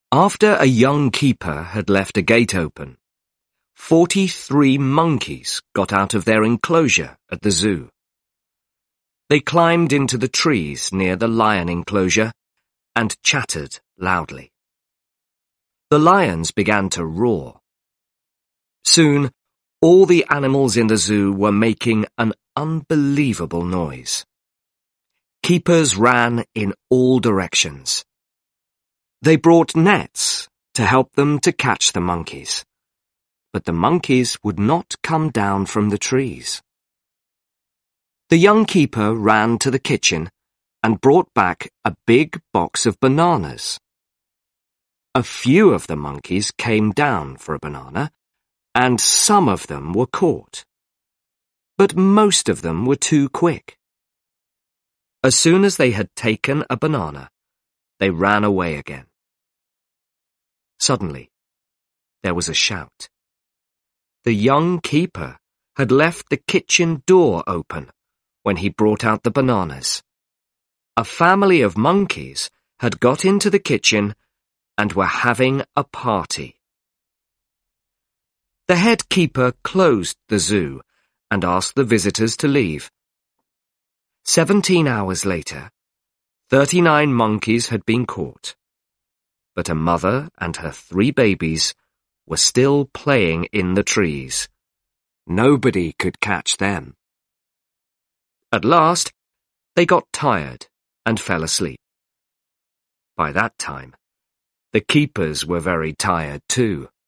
After a young keeper had left a gate open, 43 monkeys got out of their enclosure at the zoo. They climbed into the trees near the lion enclosure and chattered loudly. The lions began to roar. Soon, all the animals in the zoo were making an unbelievable noise. Keepers ran in all directions. They brought nets to help them to catch the monkeys, but the monkeys would not come down from the trees. The young keeper ran to the kitchen and brought back a big box of bananas. A few of the monkeys came down for a banana, and some of them were caught. But most of them were too quick. As soon as they had taken a banana, they ran away again. Suddenly, there was a shout. The young keeper had left the kitchen door open when he brought out the bananas. A family of monkeys had got into the kitchen and were having a party. The head keeper closed the zoo and asked the visitors to leave. 17 hours later, 39 monkeys had been caught, but a mother and her 3 babies were still playing in the trees. Nobody could catch them. At last, they got tired and fell asleep. By that time, the keepers were very tired too.